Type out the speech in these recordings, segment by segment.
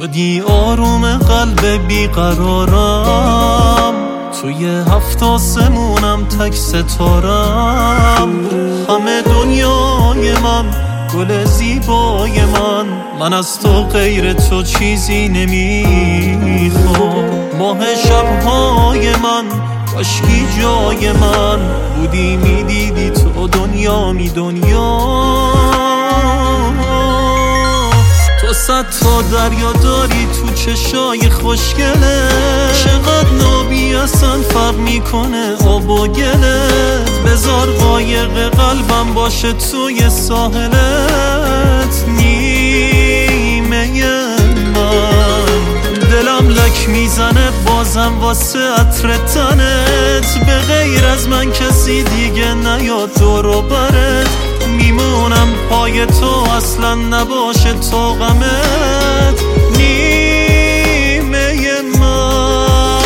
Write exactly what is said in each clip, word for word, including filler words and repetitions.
شدی آروم قلب بیقرارم، توی هفت آسمونم تک ستارم. همه دنیای من گل زیبای من، من از تو غیر تو چیزی نمیخوام. ماه شبهای من کاشکی جای من بودی، میدیدی تو دنیا می دنیا. تو صد تا دریا داری تو چشای خوشگله، چقدر نابی اصلا فرق میکنه آب و گلت. بذار قایق قلبم باشه توی ساحلت، نیمه من. دلم لک میزنه بازم واسه عطر تنت، به غیر از من کسی دیگه نیاد دور و برت. میمونم پای تو اصلا نباشه تا غمت، نیمه من.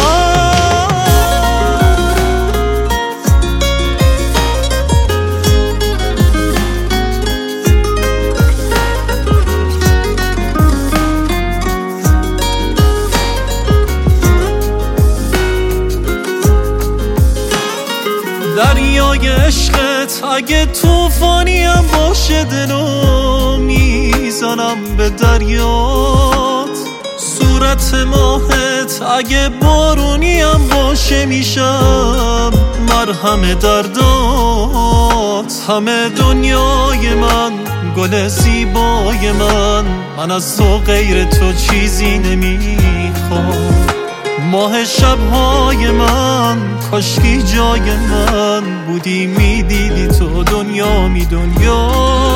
دریای عشقت اگه توفانیم باشه، دلو میزنم به دریات. صورت ماهت اگه بارونیم باشه، میشم مرهم دردات. همه دنیای من گل زیبای من، من از تو غیر تو چیزی نمیخوام. ماه شبهای من کاشکی جای من بودی، میدیدی تو دنیا می دنیا.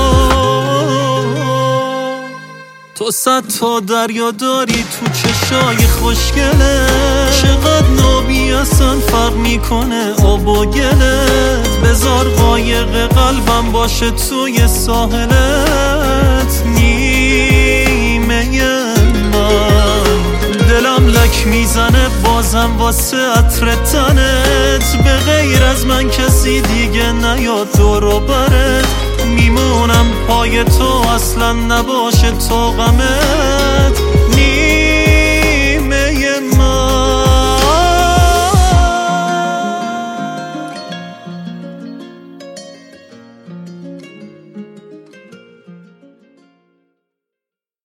تو صد تا دریا داری تو چشای خوشگله، چقدر نابی اصلا فرق میکنه آب و گلت. بذار قایق قلبم باشه توی ساحلت، نیمه من. دلم لک میزنه بازم واسه عطر تنت، به غیر از من کسی دیگه نیاد دور و برت. میمونم پای تو اصلا نباشه تا غمت،